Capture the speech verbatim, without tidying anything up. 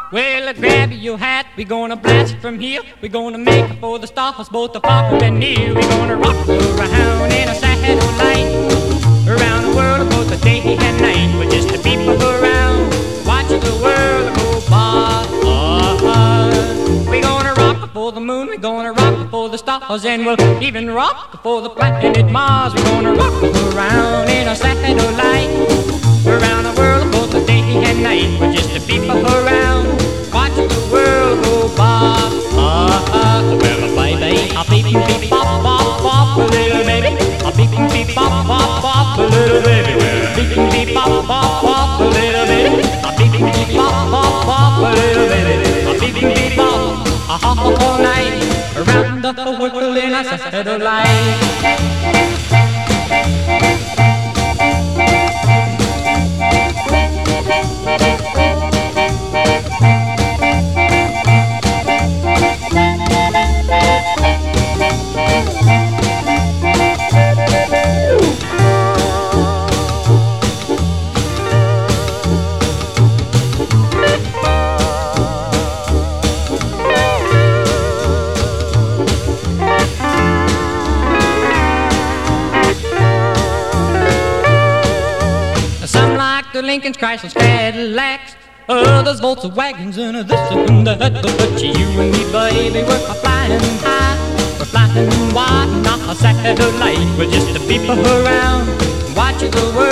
Well, grab your hat, we're gonna blast from here. We're gonna make it for the stars, both the far and near. We're gonna rock around in a satellite, around the world both the day and night. We're just the people around, watching the world go by. Uh-huh. We're gonna rock for the moon, we're gonna rock for the stars, and we'll even rock for the planet Mars. We're gonna rock around in a satellite, around the world both the day and night. We're just the people around, watching the world go by. Uh-huh. Well, baby, a beep beep bop bop bop, a little baby. A beep beep bop bop bop, a little baby. Well, a beep beep bop bop bop, a little baby. A beep beep bop bop bop, a little baby. A beep beep bop, a hop all night, around the world in a satellite. The Lincolns, Chryslers, Cadillacs, others Volkswagens, and this and that. But you and me, baby, we're flying high, we're flying wide, not a satellite. We're just the people around, watching the world